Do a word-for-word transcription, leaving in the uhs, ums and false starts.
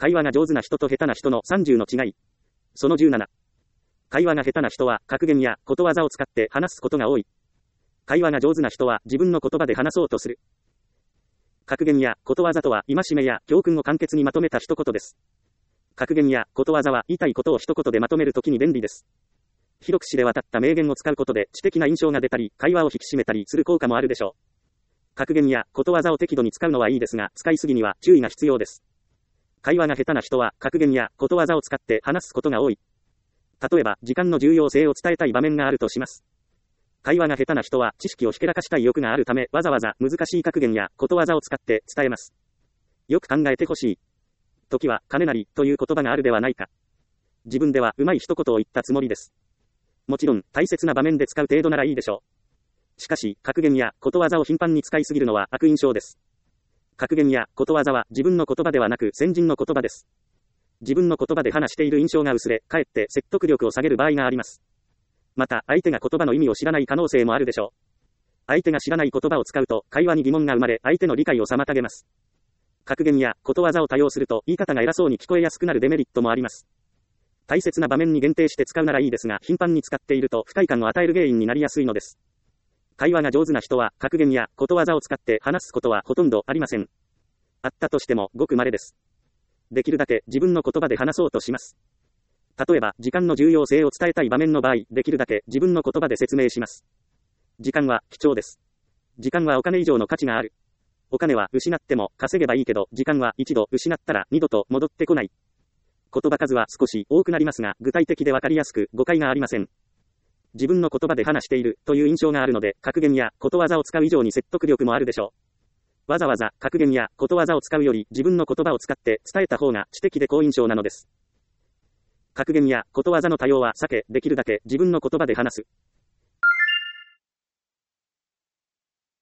会話が上手な人と下手な人のさんじゅうの違い。そのじゅうなな。会話が下手な人は格言やことわざを使って話すことが多い。会話が上手な人は自分の言葉で話そうとする。格言やことわざとは戒めや教訓を簡潔にまとめた一言です。格言やことわざは言いたいことを一言でまとめるときに便利です。広く知れ渡った名言を使うことで知的な印象が出たり、会話を引き締めたりする効果もあるでしょう。格言やことわざを適度に使うのはいいですが、使いすぎには注意が必要です。会話が下手な人は格言やことわざを使って話すことが多い。例えば、時間の重要性を伝えたい場面があるとします。会話が下手な人は知識をひけらかしたい欲があるため、わざわざ難しい格言やことわざを使って伝えます。よく考えてほしい。時は金なりという言葉があるではないか。自分ではうまい一言を言ったつもりです。もちろん大切な場面で使う程度ならいいでしょう。しかし、格言やことわざを頻繁に使いすぎるのは悪印象です。格言やことわざは自分の言葉ではなく先人の言葉です。自分の言葉で話している印象が薄れ、かえって説得力を下げる場合があります。また、相手が言葉の意味を知らない可能性もあるでしょう。相手が知らない言葉を使うと、会話に疑問が生まれ、相手の理解を妨げます。格言やことわざを多用すると、言い方が偉そうに聞こえやすくなるデメリットもあります。大切な場面に限定して使うならいいですが、頻繁に使っていると不快感を与える原因になりやすいのです。会話が上手な人は、格言やことわざを使って話すことはほとんどありません。あったとしても、ごく稀です。できるだけ自分の言葉で話そうとします。例えば、時間の重要性を伝えたい場面の場合、できるだけ自分の言葉で説明します。時間は貴重です。時間はお金以上の価値がある。お金は失っても稼げばいいけど、時間は一度失ったら二度と戻ってこない。言葉数は少し多くなりますが、具体的でわかりやすく誤解がありません。自分の言葉で話しているという印象があるので、格言やことわざを使う以上に説得力もあるでしょう。わざわざ格言やことわざを使うより自分の言葉を使って伝えた方が知的で好印象なのです。格言やことわざの多用は避け、できるだけ自分の言葉で話す。